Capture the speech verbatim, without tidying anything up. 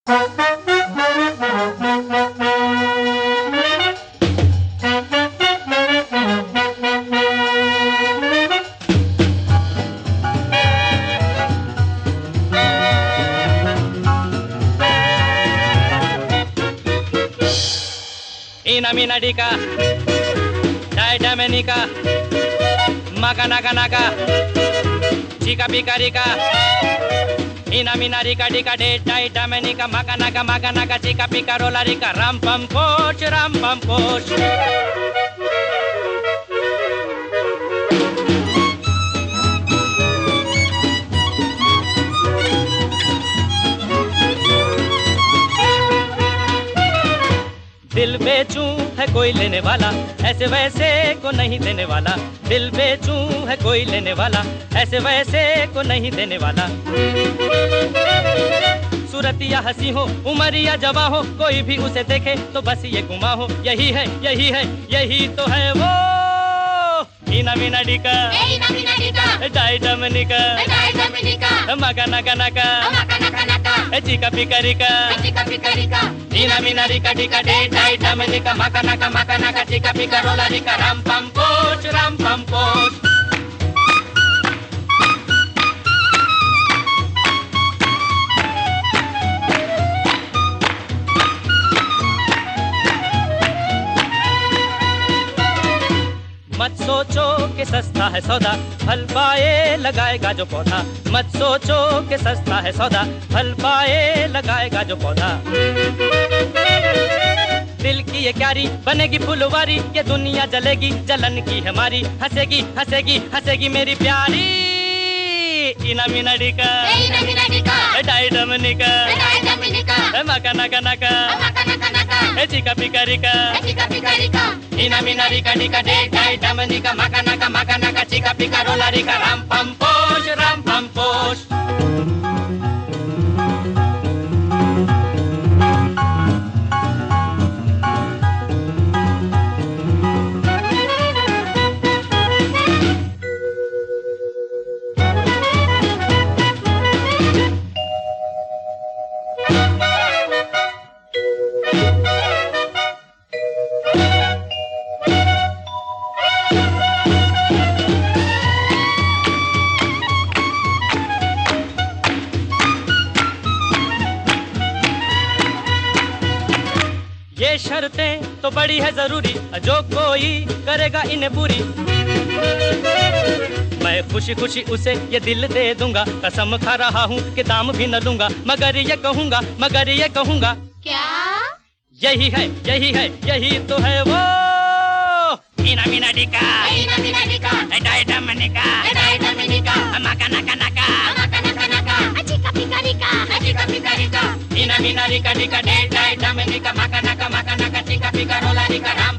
Ina mina dika, dai damenika, maka naka naka, chika pika rika. Ina mina rika dika de dai damenika, maka naka maka naka, chika pika rola rika. Ram pam poch, ram pam poch. दिल बेचूं है कोई लेने वाला, ऐसे वैसे को नहीं देने वाला। दिल बेचूं है कोई लेने वाला, ऐसे वैसे को नहीं देने वाला। सूरतिया हंसी हो, उमरिया जवा हो, कोई भी उसे देखे तो बस ये गुमा हो। यही है, यही है, यही तो है वो। Ina mina dika, Ina mina dika, dai damenika, dai damenika, maka naka naka, maka naka naka, chika pika rika. chika pika rika. Ina mina rika dika de dai damenika, maka naka maka naka, chika pika rola rika. Ram pam poch, ram pam poch. मत सोचो कि सस्ता है सौदा, फल पाए लगाएगा जो पौधा। मत सोचो कि सस्ता है सौदा, फल पाए लगाएगा जो पौधा। दिल की ये क्यारी बनेगी फुलवारी, ये दुनिया जलेगी जलन की हमारी। हंसेगी हंसेगी हंसेगी मेरी प्यारी। इना मिना डिका, Ina mina dika, डाई डमनिका, dai damenika, मका नका नका, maka naka naka, चिका पिका रिका। chika pika rika. Ina mina rika dika de dai damanika, maka naka maka naka, chika pika rola rika. Ram pam poch, ram pam poch. ये शर्तें तो बड़ी है जरूरी, जो कोई करेगा इन्हें पूरी। मैं खुशी खुशी उसे ये दिल दे दूंगा, कसम खा रहा हूँ कि दाम भी न लूंगा। मगर ये कहूँगा, मगर ये कहूँगा, क्या? यही है, यही है, यही तो है वो। इना मिना डिका, Ina mina dika, डाई डमनिका, dai damenika, मका नका नका, maka naka naka, chika pika rika, chika pika rika. इना मिना रिका डिका डे डाई डमनिका, मका नका मका नका, चिका पिका रोला रिका। राम